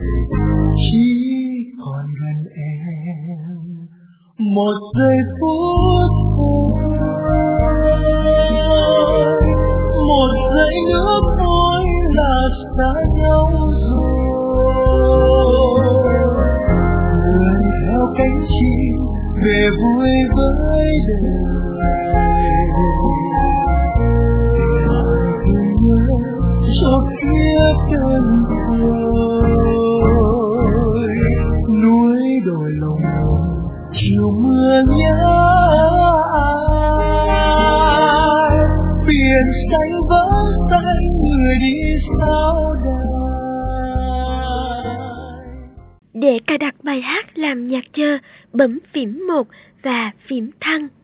chỉ còn gần em một giây phút thôi, một giây nữa thôi là xa nhau rồi. Vươn theo cánh chim về vui với đời, cho kiếp đơn côi núi đồi lồng chiều mưa nhớ ai, biển xanh vẫn xanh người đi sao đài. Để cài đặt bài hát làm nhạc chờ, bấm phím 1 và phím thăng.